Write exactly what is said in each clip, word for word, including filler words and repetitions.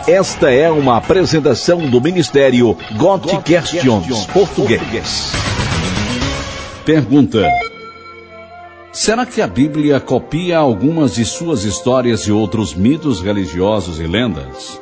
Esta é uma apresentação do Ministério God Questions Português. Pergunta: será que a Bíblia copia algumas de suas histórias de outros mitos religiosos e lendas?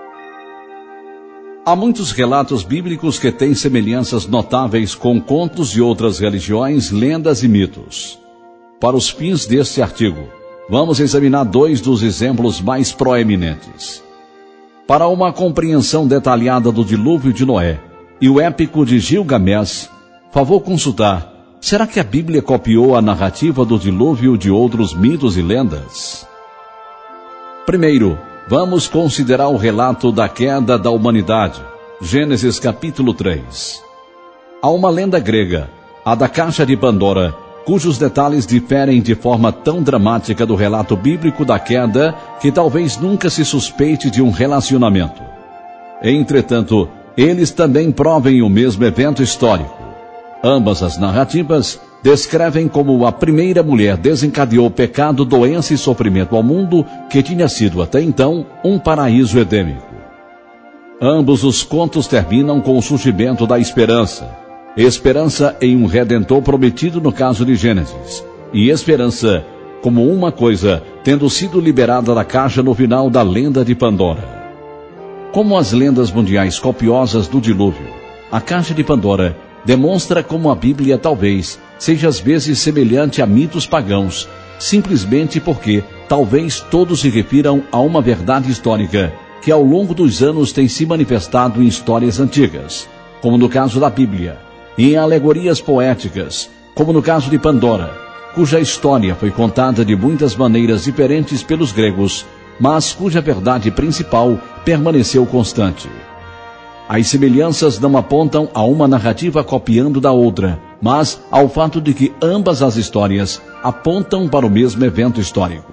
Há muitos relatos bíblicos que têm semelhanças notáveis com contos de outras religiões, lendas e mitos. Para os fins deste artigo, vamos examinar dois dos exemplos mais proeminentes. Para uma compreensão detalhada do dilúvio de Noé e o épico de Gilgamesh, favor consultar: será que a Bíblia copiou a narrativa do dilúvio de outros mitos e lendas? Primeiro, vamos considerar o relato da queda da humanidade, Gênesis capítulo três. Há uma lenda grega, a da Caixa de Pandora, cujos detalhes diferem de forma tão dramática do relato bíblico da queda que talvez nunca se suspeite de um relacionamento. Entretanto, eles também provem o mesmo evento histórico. Ambas as narrativas descrevem como a primeira mulher desencadeou pecado, doença e sofrimento ao mundo que tinha sido até então um paraíso edêmico. Ambos os contos terminam com o surgimento da esperança. Esperança em um Redentor prometido no caso de Gênesis, e esperança como uma coisa tendo sido liberada da caixa no final da lenda de Pandora. Como as lendas mundiais copiosas do dilúvio, a Caixa de Pandora demonstra como a Bíblia talvez seja às vezes semelhante a mitos pagãos, simplesmente porque talvez todos se refiram a uma verdade histórica que ao longo dos anos tem se manifestado em histórias antigas, como no caso da Bíblia, e em alegorias poéticas, como no caso de Pandora, cuja história foi contada de muitas maneiras diferentes pelos gregos, mas cuja verdade principal permaneceu constante. As semelhanças não apontam a uma narrativa copiando da outra, mas ao fato de que ambas as histórias apontam para o mesmo evento histórico.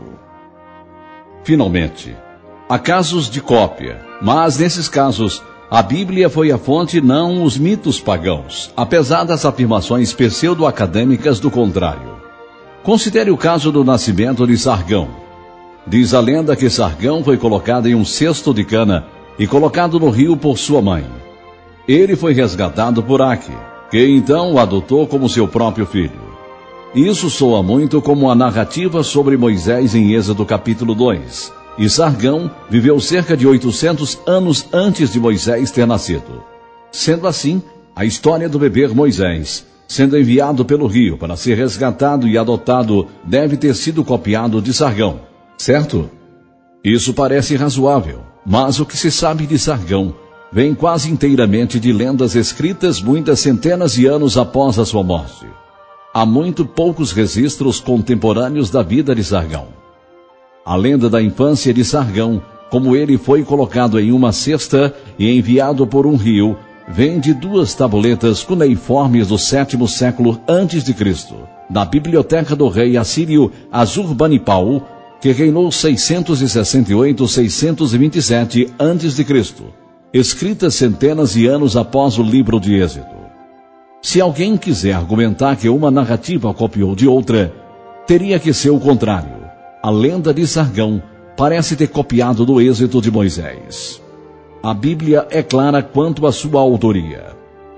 Finalmente, há casos de cópia, mas nesses casos, a Bíblia foi a fonte, não os mitos pagãos, apesar das afirmações pseudo-acadêmicas do contrário. Considere o caso do nascimento de Sargão. Diz a lenda que Sargão foi colocado em um cesto de cana e colocado no rio por sua mãe. Ele foi resgatado por Aque, que então o adotou como seu próprio filho. Isso soa muito como a narrativa sobre Moisés em Êxodo capítulo dois. E Sargão viveu cerca de oitocentos anos antes de Moisés ter nascido. Sendo assim, a história do bebê Moisés, sendo enviado pelo rio para ser resgatado e adotado, deve ter sido copiado de Sargão, certo? Isso parece razoável, mas o que se sabe de Sargão vem quase inteiramente de lendas escritas muitas centenas de anos após a sua morte. Há muito poucos registros contemporâneos da vida de Sargão. A lenda da infância de Sargão, como ele foi colocado em uma cesta e enviado por um rio, vem de duas tabuletas cuneiformes do sétimo século antes de Cristo, da biblioteca do rei assírio Assurbanipal, que reinou seiscentos e sessenta e oito a seiscentos e vinte e sete antes de Cristo, escritas centenas de anos após o livro de Êxodo. Se alguém quiser argumentar que uma narrativa copiou de outra, teria que ser o contrário. A lenda de Sargão parece ter copiado do êxito de Moisés. A Bíblia é clara quanto à sua autoria.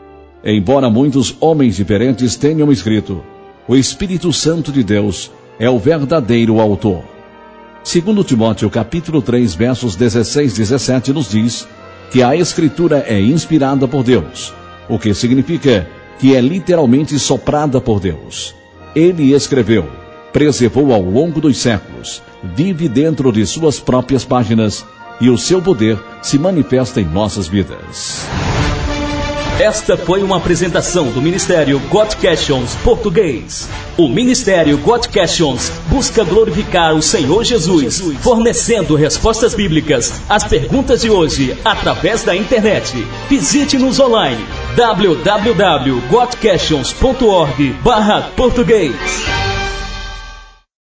Embora muitos homens diferentes tenham escrito, o Espírito Santo de Deus é o verdadeiro autor. Segundo Timóteo capítulo três, versos dezesseis e dezessete nos diz que a Escritura é inspirada por Deus, o que significa que é literalmente soprada por Deus. Ele escreveu, preservou ao longo dos séculos, vive dentro de suas próprias páginas e o seu poder se manifesta em nossas vidas. Esta foi uma apresentação do Ministério God Questions Português. O Ministério God Questions busca glorificar o Senhor Jesus, fornecendo respostas bíblicas às perguntas de hoje através da internet. Visite-nos online w w w ponto god questions ponto org barra português.